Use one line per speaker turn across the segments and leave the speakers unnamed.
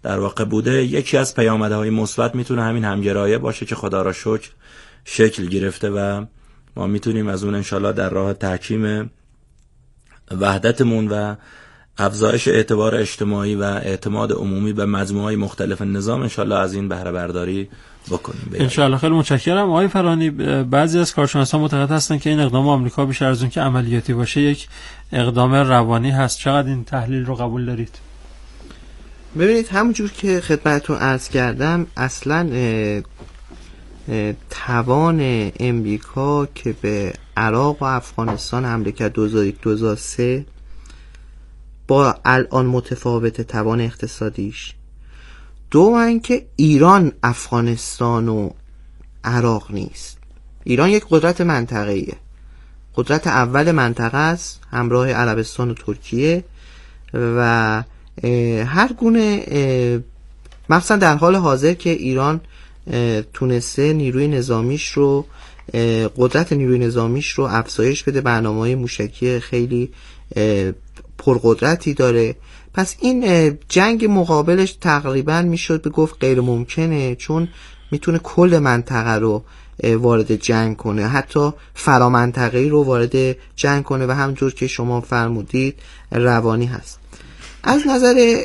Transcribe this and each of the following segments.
در واقع بوده، یکی از پیامدهای مثبت میتونه همین همگرایه باشه که خدا را شکر شکل گرفته و ما میتونیم از اون انشالله در راه تحکیم وحدتمون و افزایش اعتبار اجتماعی و اعتماد عمومی به مجموعه‌های مختلف نظام انشالله از این بهره برداری بکنیم.
انشالله. خیلی متشکرم آقای فرانی. بعضی از کارشناسان معتقد هستن که این اقدام آمریکا بیشتر از اون که عملیاتی باشه یک اقدام روانی هست. چقدر این تحلیل رو قبول دارید؟
ببینید همونجور که خدمتتون عرض کردم، اصلا توان امریکا که به عراق و افغانستان حمله کرد 2001-2003 با الان متفاوت توان اقتصادیش. دوم که ایران افغانستان و عراق نیست. ایران یک قدرت منطقه‌ایه، قدرت اول منطقه است همراه عربستان و ترکیه و هر گونه مثلا در حال حاضر که ایران تونسته نیروی نظامیش رو، قدرت نیروی نظامیش رو افزایش بده، برنامه‌های موشکی خیلی پرقدرتی داره. پس این جنگ مقابلش تقریبا میشد به گفت غیر ممکنه، چون میتونه کل منطقه رو وارد جنگ کنه، حتی فرامنطقه‌ای رو وارد جنگ کنه و همونطور که شما فرمودید روانی هست. از نظر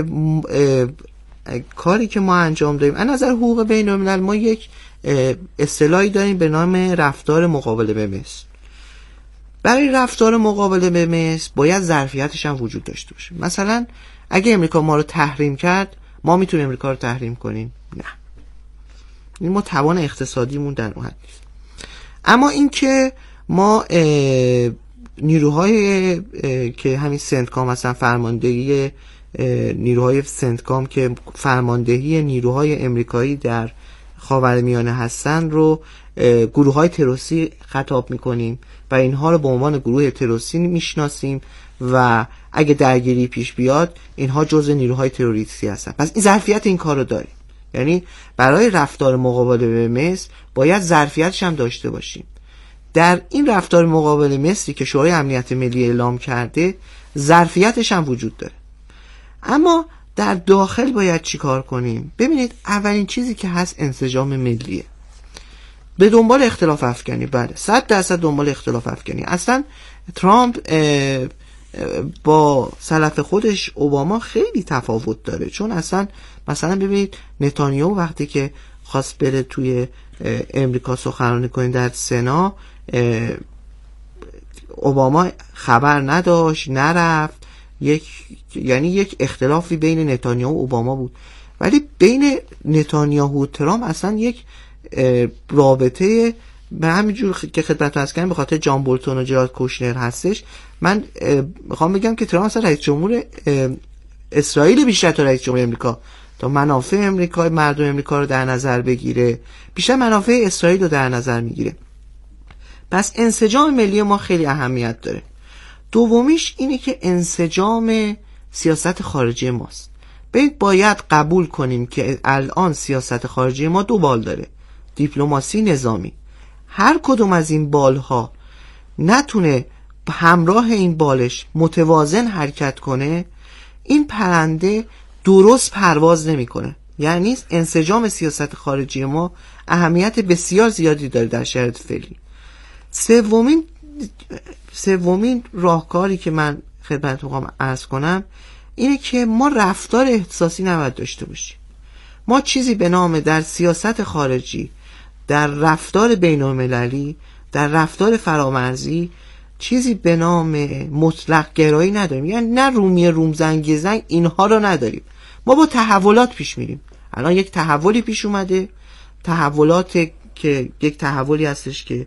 کاری که ما انجام داریم، از نظر حقوق بین الملل، ما یک اصطلاحی داریم به نام رفتار مقابله به مثل. برای رفتار مقابله به مثل باید ظرفیتش هم وجود داشته باشه. مثلا اگه امریکا ما رو تحریم کرد، ما میتونیم امریکا رو تحریم کنیم؟ نه، این ما توان اقتصادیمون در اون حد نیست. اما این که ما نیروهای که همین سنتکام مثلا فرماندهی نیروهای سنتکام که فرماندهی نیروهای امریکایی در خاورمیانه هستن رو گروه‌های تروریستی خطاب می‌کنیم و اینها رو به عنوان گروه تروریستی میشناسیم و اگه درگیری پیش بیاد اینها جزء نیروهای تروریستی هستن. پس این ظرفیت این کار رو داریم. یعنی برای رفتار مقابله به مثل باید ظرفیتش هم داشته باشیم. در این رفتار مقابله مثلی که شورای امنیت ملی اعلام کرده ظرفیتش هم وجود داره. اما در داخل باید چی کار کنیم؟ ببینید، اولین چیزی که هست انسجام ملیه. به دنبال اختلاف افکنی، بله 100% دنبال اختلاف افکنی. اصلا ترامپ با سلف خودش اوباما خیلی تفاوت داره، چون اصلا مثلا ببینید نتانیاهو وقتی که خواست بره توی امریکا سخنرانی کنه در سنا، اوباما خبر نداشت، نرفت. یعنی یک اختلافی بین نتانیاهو و اوباما بود، ولی بین نتانیاهو و ترامپ اصلا یک رابطه به همینجور که خدمتتون عرض کردم به خاطر جان بولتون و جرارد کوشنر هستش. من میخوام بگم که ترامپ اصلا رئیس جمهور اسرائیل بیشتر تا رئیس جمهور امریکا، تا منافع امریکا، مردم امریکا رو در نظر بگیره، بیشتر منافع اسرائیل رو در نظر میگیره. پس انسجام ملی ما خیلی اهمیت داره. دومیش اینه که انسجام سیاست خارجی ماست. باید قبول کنیم که الان سیاست خارجی ما دو بال داره، دیپلماسی، نظامی. هر کدوم از این بالها نتونه همراه این بالش متوازن حرکت کنه، این پرنده درست پرواز نمیکنه. یعنی انسجام سیاست خارجی ما اهمیت بسیار زیادی داره در شرایط فعلی. سومین راهکاری که من خدمتتون میخوام عرض کنم اینه که ما رفتار احساسی نباید داشته باشیم. ما چیزی به نام در سیاست خارجی، در رفتار بین‌المللی، در رفتار فرامرزی چیزی به نام مطلق گرایی نداریم. یعنی نه رومی رومزنگ زنگ اینها رو نداریم. ما با تحولات پیش میریم. الان یک تحولی پیش اومده، تحولات که یک تحولی هستش که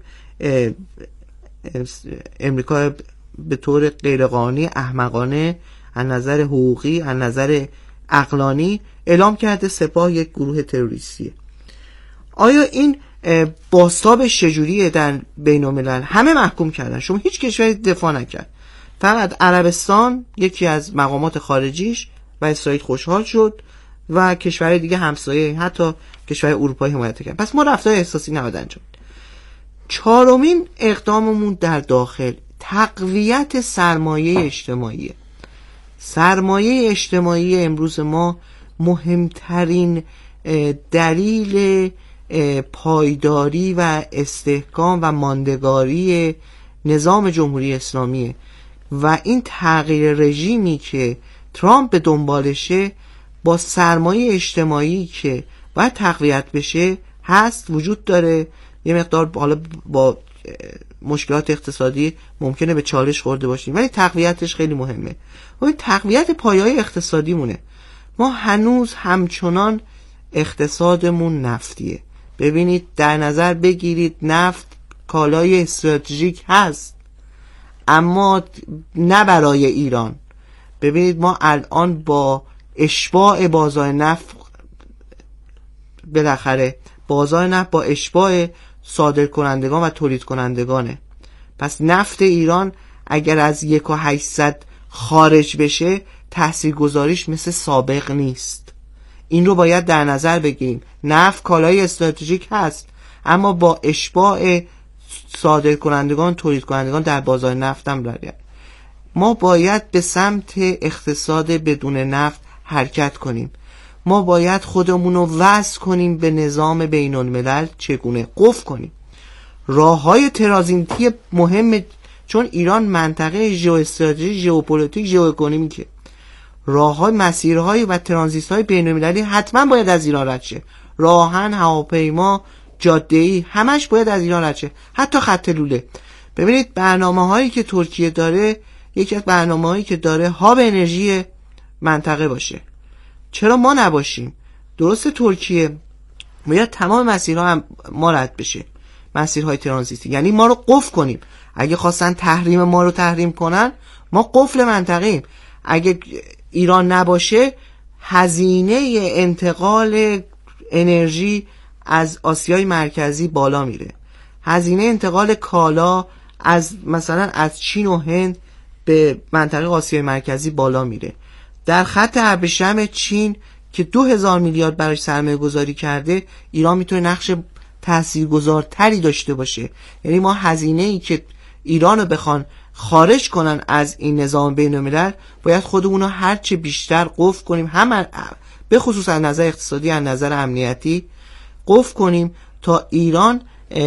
امریکا به طور غیرقانونی، احمقانه، از نظر حقوقی، از نظر عقلانی اعلام کرده سپاه یک گروه تروریستیه. آیا این بازتابش چجوریه در بین الملل؟ همه محکوم کردن، شما هیچ کشوری دفاع نکرد، فقط عربستان یکی از مقامات خارجیش و اسرائیل خوشحال شد و کشورهای دیگه همسایه، حتی کشورهای اروپایی حمایت کردن. پس ما رفتار احساسی نباید انجام. چهارمین اقداممون در داخل تقویت سرمایه اجتماعی. سرمایه اجتماعی امروز ما مهمترین دلیل پایداری و استحکام و ماندگاری نظام جمهوری اسلامیه و این تغییر رژیمی که ترامپ به دنبالشه با سرمایه اجتماعی که باید تقویت بشه هست، وجود داره. یه مقدار حالا با مشکلات اقتصادی ممکنه به چالش خورده باشیم ولی تقویتش خیلی مهمه. و تقویت پایه‌های اقتصادی مونه. ما هنوز همچنان اقتصادمون نفتیه. ببینید در نظر بگیرید نفت کالای استراتژیک هست اما نه برای ایران. ببینید ما الان با اشباع بازار نفت، بالاخره بازار نفت با اشباع صادر کنندگان و تولید کنندگانه. پس نفت ایران اگر از 1,800 خارج بشه تاثیرگذاریش مثل سابق نیست. این رو باید در نظر بگیریم. نفت کالای استراتژیک هست اما با اشباع صادر کنندگان تولید کنندگان در بازار نفت هم داریم. ما باید به سمت اقتصاد بدون نفت حرکت کنیم. ما باید خودمون رو وصل کنیم به نظام بین الملل. چگونه؟ قفل کنیم راههای ترانزیتی مهم، چون ایران منطقه ژئواستراتژیک، ژئوپلیتیک، ژئواکونومیکه. راههای، مسیرهای و ترانزیت‌های بین المللی حتما باید از ایران رد شه. راهن، هواپیما، جاده‌ای همش باید از ایران رد شه، حتی خط لوله. ببینید برنامه‌هایی که ترکیه داره، یکی از برنامه‌هایی که داره هاب انرژی منطقه باشه. چرا ما نباشیم؟ درسته ترکیه باید تمام مسیرها هم ما رد بشه، مسیرهای ترانزیتی، یعنی ما رو قفل کنیم. اگه خواستن تحریم ما رو تحریم کنن ما قفل منطقه‌ایم. اگه ایران نباشه هزینه انتقال انرژی از آسیای مرکزی بالا میره، هزینه انتقال کالا از مثلا از چین و هند به منطقه آسیای مرکزی بالا میره. در خط ابریشم چین که 2000 میلیارد براش سرمایه گذاری کرده، ایران میتونه نقش تاثیرگذارتری داشته باشه. یعنی ما هزینه ای که ایران رو بخوان خارج کنن از این نظام بین الملل باید خودمون رو هرچه بیشتر قفل کنیم، هم به خصوص از نظر اقتصادی، از نظر امنیتی قفل کنیم تا ایران،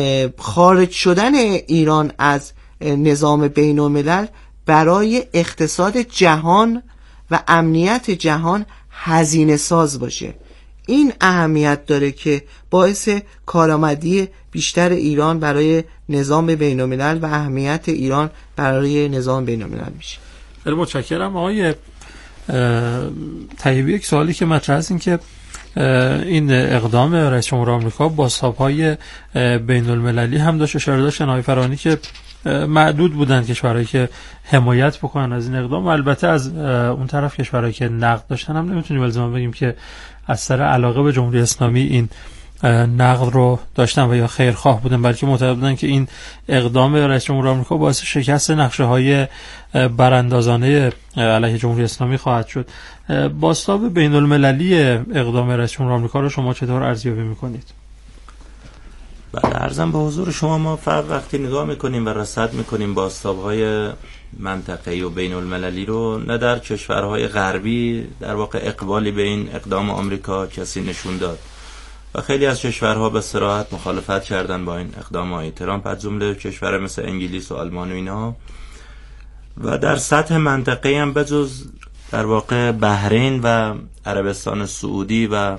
خارج شدن ایران از نظام بین الملل برای اقتصاد جهان و امنیت جهان هزینه ساز باشه. این اهمیت داره که باعث کارآمدی بیشتر ایران برای نظام بین الملل و اهمیت ایران برای نظام بین الملل میشه.
خیلی متشکرم آقای طیبی. یک سوالی که مطرح است این که این اقدام رئیس جمهور آمریکا با سابهای بین المللی هم داشت اشاره داشتن آقای فرانی که معدود بودن کشورهایی که حمایت بکنن از این اقدام و البته از اون طرف کشورهایی که نقد داشتن هم نمیتونیم الزاما بگیم که از سر علاقه به جمهوری اسلامی این نقد رو داشتن و یا خیرخواه بودن، بلکه معتقد بودن که این اقدام رئیس جمهور آمریکا باعث شکست نقشه‌های براندازانه علیه جمهوری اسلامی خواهد شد. بازتاب بین المللی اقدام رئیس جمهور آمریکا رو شما چطور ارزیابی می‌کنید؟
بله، عرضم به حضور شما، ما وقتی نگاه میکنیم و رصد میکنیم بازتاب‌های منطقه‌ای و بین المللی رو، نه در کشورهای غربی در واقع اقبالی به این اقدام آمریکا کسی نشون داد و خیلی از کشورها به صراحت مخالفت کردن با این اقدام‌های ترامپ، از جمله کشور مثل انگلیس و آلمان و اینا. و در سطح منطقه‌ای هم بجز در واقع بحرین و عربستان سعودی و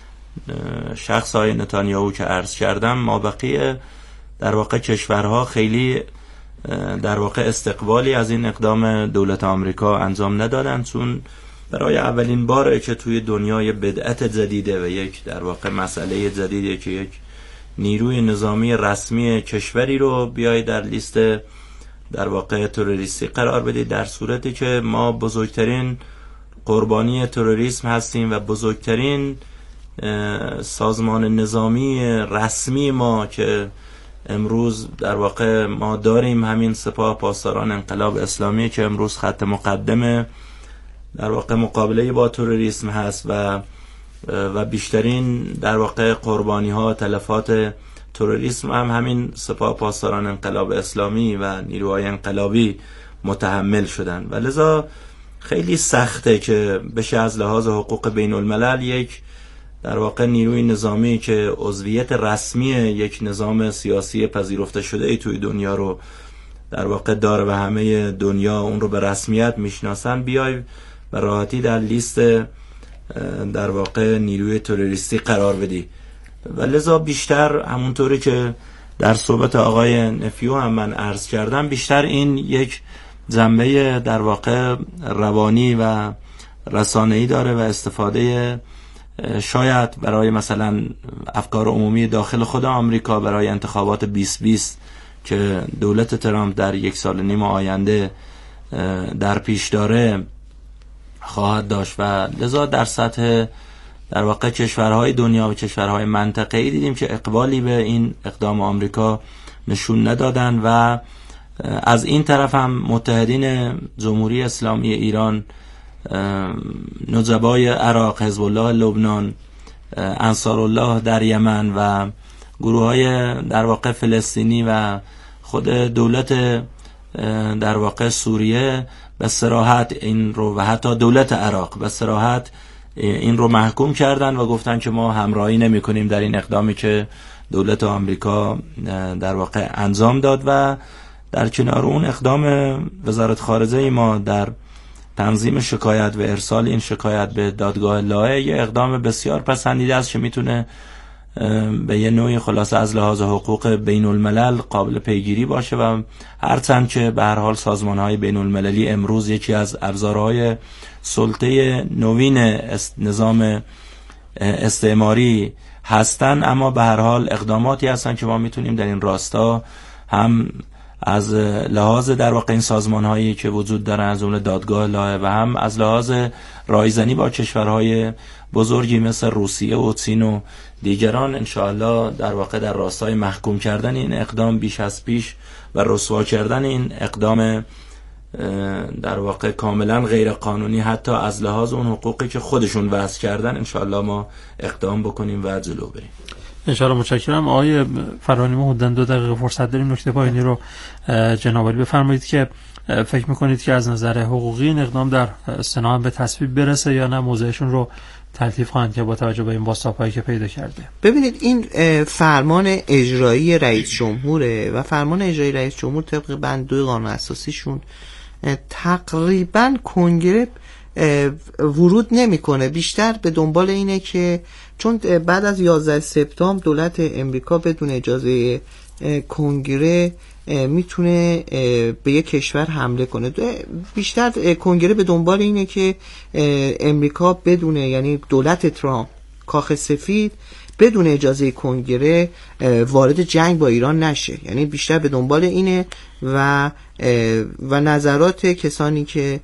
شخص های نتانیاهو که عرض کردم، ما بقیه در واقع کشورها خیلی در واقع استقبالی از این اقدام دولت آمریکا انجام ندادن، چون برای اولین باره که توی دنیای بدعت جدیده و یک در واقع مسئله جدیده که یک نیروی نظامی رسمی کشوری رو بیای در لیست در واقع تروریستی قرار بدید، در صورتی که ما بزرگترین قربانی تروریسم هستیم و بزرگترین سازمان نظامی رسمی ما که امروز در واقع ما داریم همین سپاه پاسداران انقلاب اسلامی که امروز خط مقدم در واقع مقابله با تروریسم هست و بیشترین در واقع قربانی ها تلفات تروریسم هم همین سپاه پاسداران انقلاب اسلامی و نیروهای انقلابی متحمل شدن و لذا خیلی سخته که بشه از لحاظ حقوق بین الملل یک در واقع نیروی نظامی که عضویت رسمی یک نظام سیاسی پذیرفته شده ای توی دنیا رو در واقع داره و همه دنیا اون رو به رسمیت میشناسن، بیای به راحتی در لیست در واقع نیروی تروریستی قرار بدی. و لذا بیشتر همونطوری که در صحبت آقای نفیو هم من عرض کردم، بیشتر این یک جنبه در واقع روانی و رسانه‌ای داره و استفاده شاید برای مثلا افکار عمومی داخل خود آمریکا برای انتخابات 2020 که دولت ترامپ در 1.5 سال آینده در پیش داره خواهد داشت. و لذا در سطح در واقع کشورهای دنیا و کشورهای منطقه‌ای دیدیم که اقبالی به این اقدام آمریکا نشون ندادن و از این طرف هم متحدین جمهوری اسلامی ایران، نجبای عراق، حزب الله لبنان، انصارالله در یمن و گروه‌های در واقع فلسطینی و خود دولت در واقع سوریه به صراحت این رو و حتی دولت عراق به صراحت این رو محکوم کردن و گفتن که ما همراهی نمی‌کنیم در این اقدامی که دولت آمریکا در واقع انجام داد. و در کنار اون اقدام وزارت خارجه ما در تنظیم شکایت و ارسال این شکایت به دادگاه لاهه یه اقدام بسیار پسندیده است که میتونه به یه نوعی خلاصه از لحاظ حقوق بین الملل قابل پیگیری باشه و هرچند که به هر حال سازمان‌های بین المللی امروز یکی از ابزارهای سلطه نوین نظام استعماری هستن، اما به هر حال اقداماتی هستن که ما میتونیم در این راستا هم از لحاظ در واقع این سازمان‌هایی که وجود دارن از جمله دادگاه لاهه و هم از لحاظ رایزنی با کشورهای بزرگی مثل روسیه و چین و دیگران انشاءالله در واقع در راستای محکوم کردن این اقدام بیش از پیش و رسوا کردن این اقدام در واقع کاملا غیر قانونی حتی از لحاظ اون حقوقی که خودشون وضع کردن انشاءالله ما اقدام بکنیم و جلو بریم.
انشاءالله. متشکرم. آقای فرانی، ما حدوداً 2 دقیقه فرصت داریم. نکته پایانی رو جناب عالی بفرمایید که فکر میکنید که از نظر حقوقی این اقدام در سنا هم به تصویب برسه یا نه موضعشون رو تلطیف خواهند که با توجه به این بازتاب‌هایی که پیدا کرده؟
ببینید این فرمان اجرایی رئیس جمهوره و فرمان اجرایی رئیس جمهور طبق بند 2 قانون اساسیشون تقریبا کنگره ورود نمیکنه، بیشتر به دنبال اینه که چون بعد از 11 سپتامبر دولت امریکا بدون اجازه کنگره میتونه به یک کشور حمله کنه، بیشتر کنگره به دنبال اینه که امریکا بدون، یعنی دولت ترامپ کاخ سفید بدون اجازه کنگره وارد جنگ با ایران نشه، یعنی بیشتر به دنبال اینه و نظرات کسانی که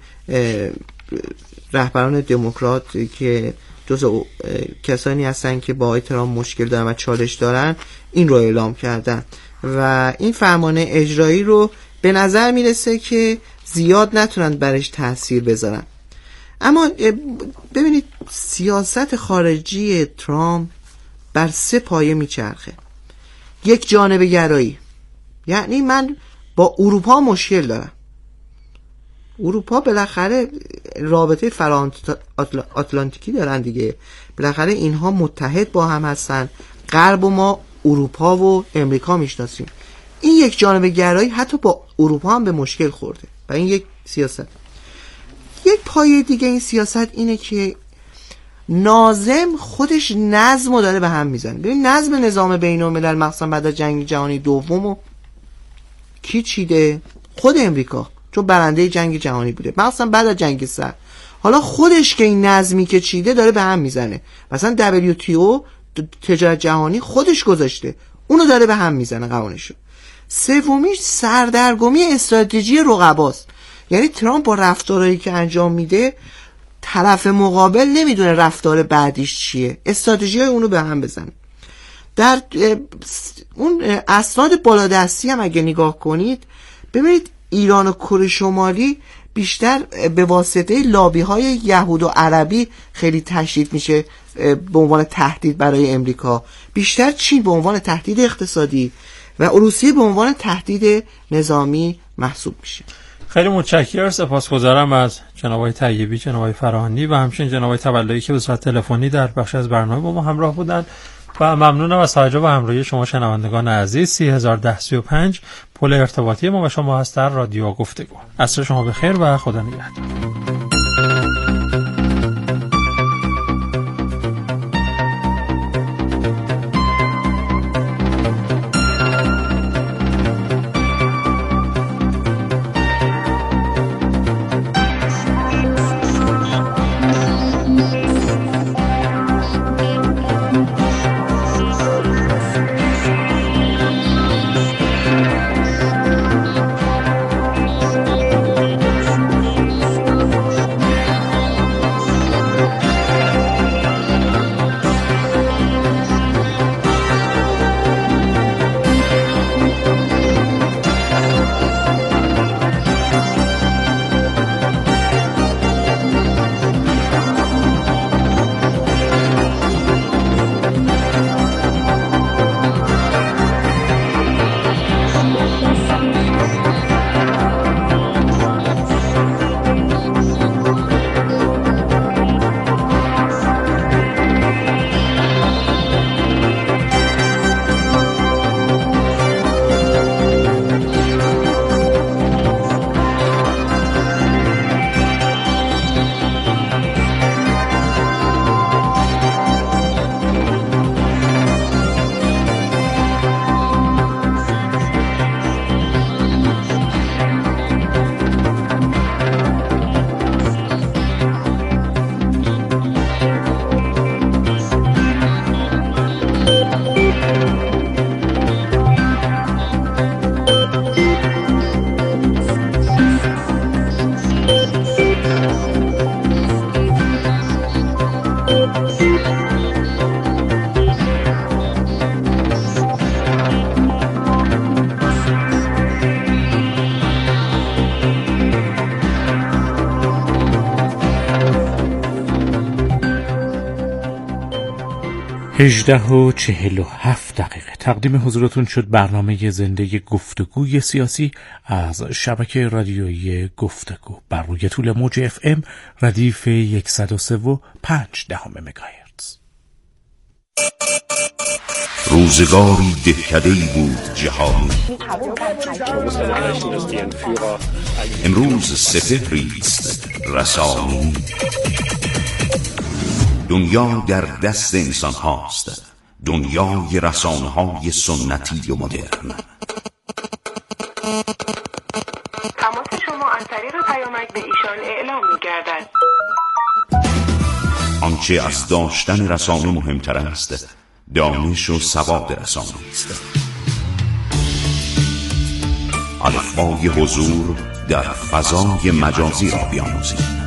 رهبران دموکرات که جزء کسانی هستن که با آقای ترامپ مشکل دارن و چالش دارن این رو اعلام کردن و این فرمان اجرایی رو به نظر میرسه که زیاد نتونن برش تاثیر بذارن. اما ببینید سیاست خارجی ترامپ بر 3 پایه میچرخه. یک، جانبه گرایی، یعنی من با اروپا مشکل دارم، اروپا بالاخره رابطه آتلانتیکی دارن دیگه، بالاخره اینها متحد با هم هستن، غرب و ما اروپا و امریکا میشناسیم. این یک جانبه گرایی حتی با اروپا هم به مشکل خورده و این یک سیاست. یک پایه دیگه این سیاست اینه که ناظم خودش نظم رو داره به هم میزنه. ببین نظم نظام بین الملل مخصوصا بعد از جنگ جهانی دوم کی چیده؟ خود امریکا، چون برنده جنگ جهانی بوده مخصوصا بعد از جنگ سرد. حالا خودش که این نظمی که چیده داره به هم میزنه، مثلا WTO تجارت جهانی خودش گذاشته، اونو داره به هم میزنه قوانینشو. سومیش سردرگمی استراتژی رقباست، یعنی ترامپ با رفتارهایی که انجام میده طرف مقابل نمیدونه رفتار بعدیش چیه، استراتژی اونو به هم بزنه. در اون اسناد بالادستی هم اگه نگاه کنید ببینید ایران و کره شمالی بیشتر به واسطه لابی های یهود و عربی خیلی تشدید میشه به عنوان تهدید برای امریکا، بیشتر چین به عنوان تهدید اقتصادی و روسیه به عنوان تهدید نظامی محسوب میشه.
خیلی متشکرم، سپاسگزارم از جناب آقای طیبی، جناب آقای فراهانی و همچنین جناب آقای تولایی که به صورت تلفنی در بخش از برنامه با ما همراه بودند و ممنونم از توجه و همراهی شما شنوندگان عزیز. 301035 پل ارتباطی ما و شما هست در رادیو گفتگو. عصر شما بخیر و خدا نگهدار.
هجده و 47 دقیقه تقدیم حضورتون شد برنامه زنده گفتگوی سیاسی از شبکه رادیویی گفتگو بر روی طول موج FM ردیف 103.5 مگاهرتز.
روزگاری دهکده‌ای بود جهانی، امروز سپهری است رسانی. دنیا در دست انسان هاست، دنیای رسانه های سنتی و مدرن.
تماس شما از طریق پیامک به ایشان اعلام می گردد.
آنچه از داشتن رسانه مهمتر است، دانش و سواد رسانه است. الفبای حضور در فضای مجازی را بیاموزید.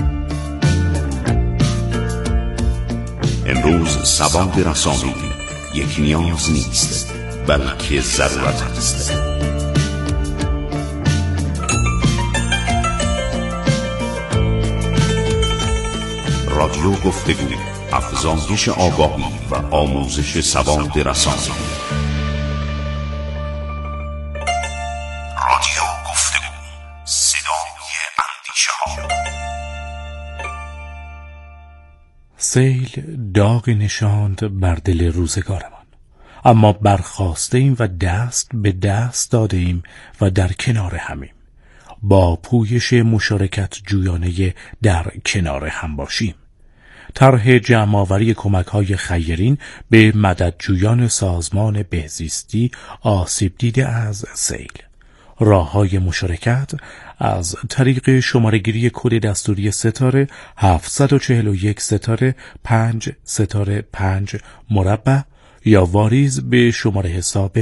امروز سواد رسانه‌ای یک نیاز نیست، بلکه ضرورت است. رادیو گفتگو، افزایش آگاهی و آموزش سواد رسانه‌ای. رادیو گفتگو، صدای اندیشه‌ها.
سیل داغی نشاند بر دل روزگارمان، اما برخاسته ایم و دست به دست داده ایم و در کنار همیم. با پویش مشارکت جویانه در کنار هم باشیم. طرح جمع‌آوری کمک‌های خیرین به مددجویان سازمان بهزیستی آسیب دیده از سیل. راه‌های مشارکت از طریق شماره‌گیری کد دستوری ستاره 741 ستاره 5 مربع یا واریز به شماره حساب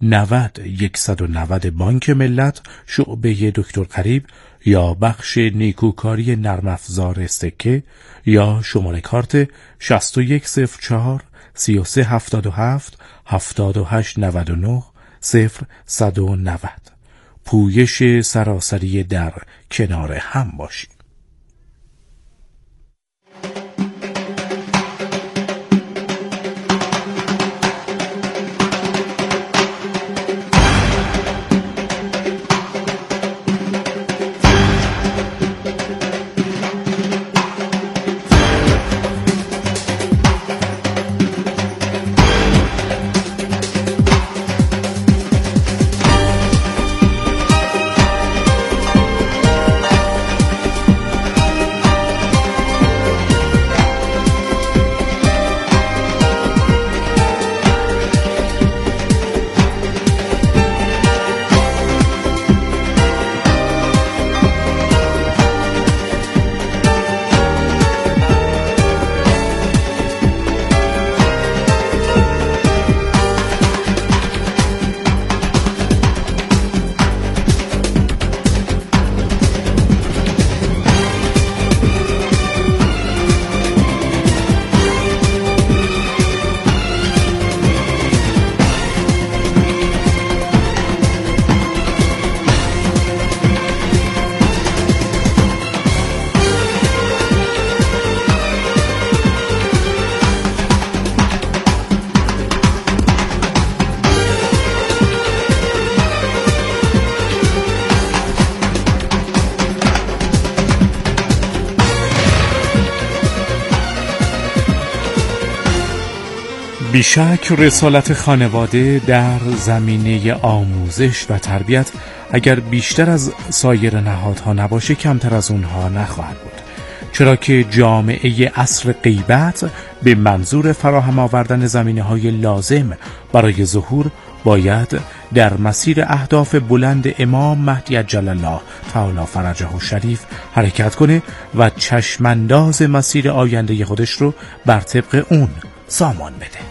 90 بانک ملت شعبه دکتر قریب یا بخش نیکوکاری نرم افزار سکه یا شماره کارت 6104 3377 7899 0190. پویش سراسری در کنار هم باشیم. بیشک رسالت خانواده در زمینه آموزش و تربیت اگر بیشتر از سایر نهادها نباشه کمتر از اونها نخواهد بود، چرا که جامعه عصر غیبت به منظور فراهم آوردن زمینه‌های لازم برای ظهور باید در مسیر اهداف بلند امام مهدی عجل الله تعالی فرجه الشریف حرکت کنه و چشمانداز مسیر آینده خودش رو بر طبق اون سامان بده.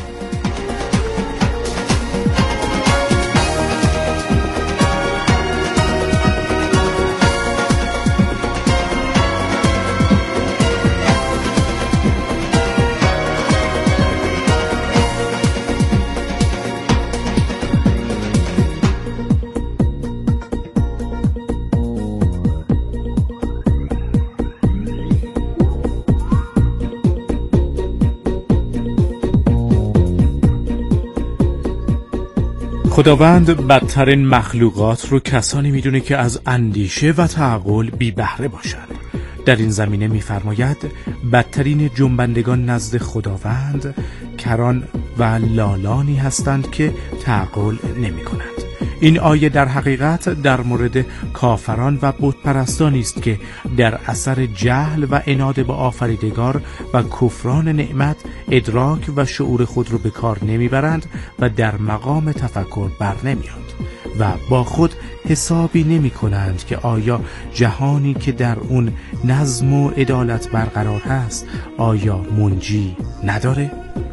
خداوند بدترین مخلوقات رو کسانی میدونه که از اندیشه و تعقل بی بهره باشند. در این زمینه میفرماید بدترین جنبندگان نزد خداوند کران و لالانی هستند که تعقل نمی کنند. این آیه در حقیقت در مورد کافران و بتپرستانی است که در اثر جهل و عناد با آفریدگار و کفران نعمت ادراک و شعور خود رو به کار نمیبرند و در مقام تفکر بر نمیاد و با خود حسابی نمی کنند که آیا جهانی که در اون نظم و عدالت برقرار هست آیا منجی نداره؟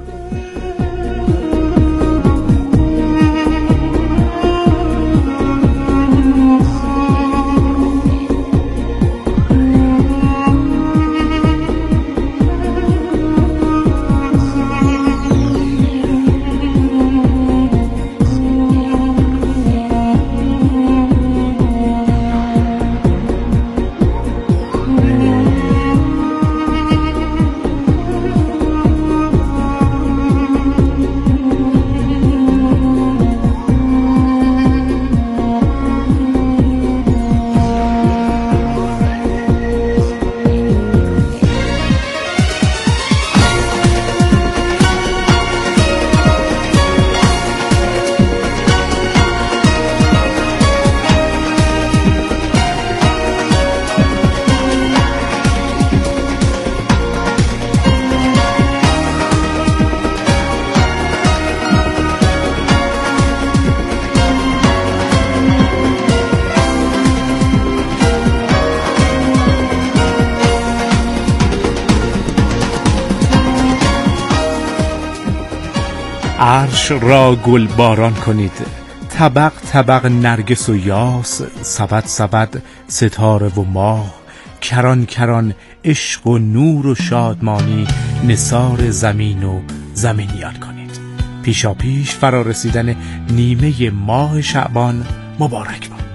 عرش را گل باران کنید، طبق طبق نرگس و یاس، سبد سبد ستاره و ماه، کران کران عشق و نور و شادمانی نثار زمین و زمینیان کنید. پیشا پیش فرا رسیدن نیمه ماه شعبان مبارک باد.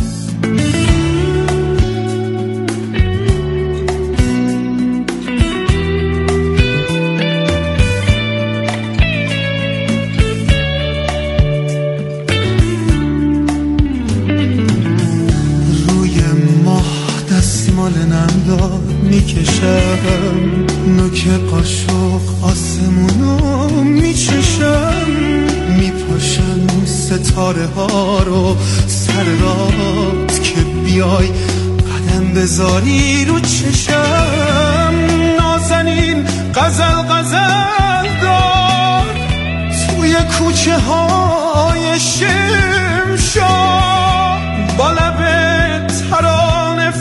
میکشم نوک قاشق آسمونو میچشم، میپاشم ستاره ها رو سر رات که بیای قدم بذاری رو چشم. نازنین غزل غزل دار توی کوچه های شمشاد، با لب ترانه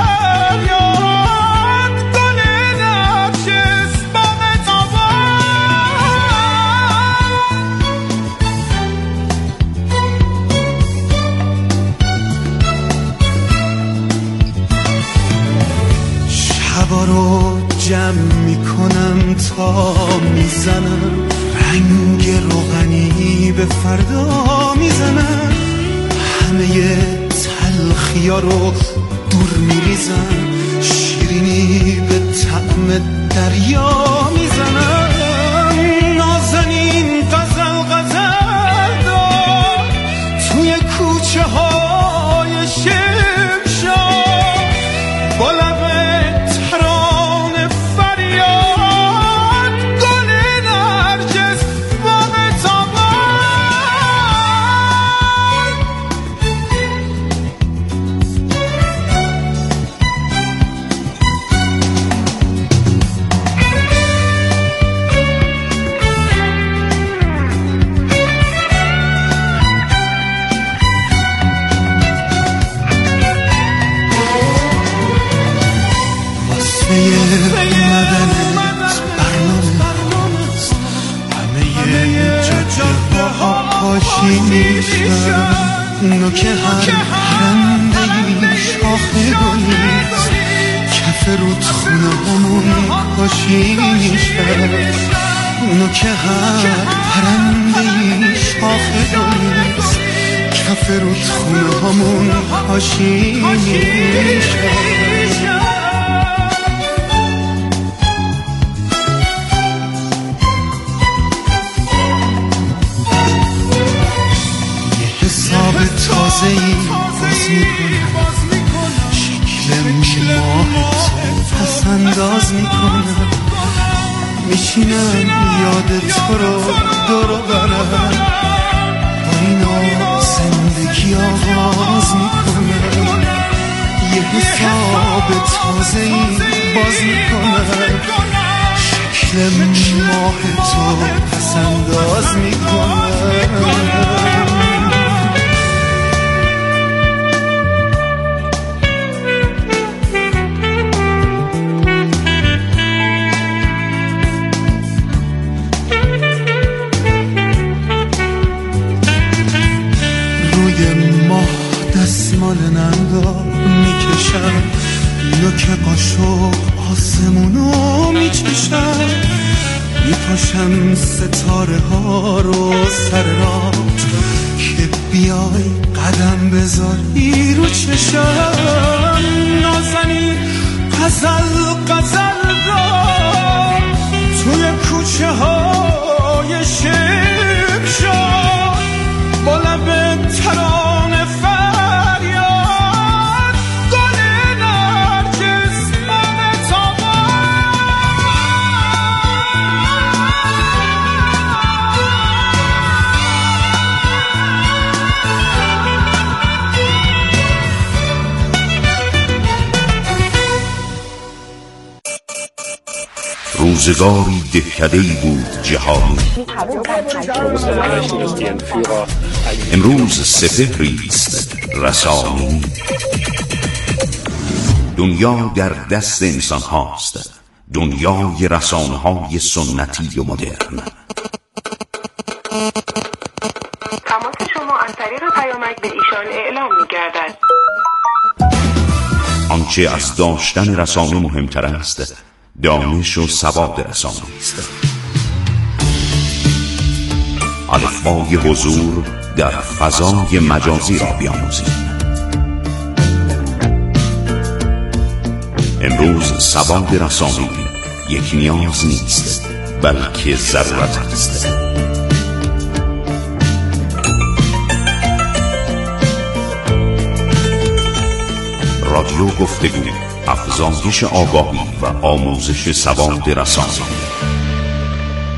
شبا رو جمع میکنم تا میزنم، رنگ روغنی به فردا میزنم، همه تلخیا رو دور میریزم، شیرینی به طعم دریا میزنم. نازنین غزل غزل دار توی کوچه های شمشاد، با لب ترانه فریاد گل نرگس پاشی میشم، نوک هر پرندهی شاخه گلیست، کف رودخونه همون پاشی میشم، نوک هر پرندهی شاخه گلیست، کف رودخونه همون پاشی میشم. تازه‌ای باز میکنم، شکل ماه تو پس انداز میکنم، میشینم یاد تو رو دور برم، با اینا زندگی آغاز میکنم، یه حساب تازه‌ای باز میکنم، شکل ماه تو پس انداز میکنم. دستمال ننگار میکشم، نوک قاشق آسمونو میچشم، میپاشم ستاره ها رو سر رات که بیای قدم بذاری رو چشم، نازنی غزل را توی کوچه های شمشاد، با لب ترانه
روزگاری دهکده‌ای بود جهانی، امروز سپهری است رسانه‌ای، دنیا در دست انسان هاست، دنیای رسانه های سنتی و مدرن.
تماس شما از طریق پیامک به ایشان اعلام می‌گردد.
آنچه از داشتن رسانه مهمتر است، دانش و سواد رسانه است. الفبای حضور در فضای مجازی را بیاموزید. امروز سواد رسانه‌ای یک نیاز نیست، بلکه ضرورت است. رادیو گفتگو، افزایش آگاهی و آموزش سواد رسانه‌ای.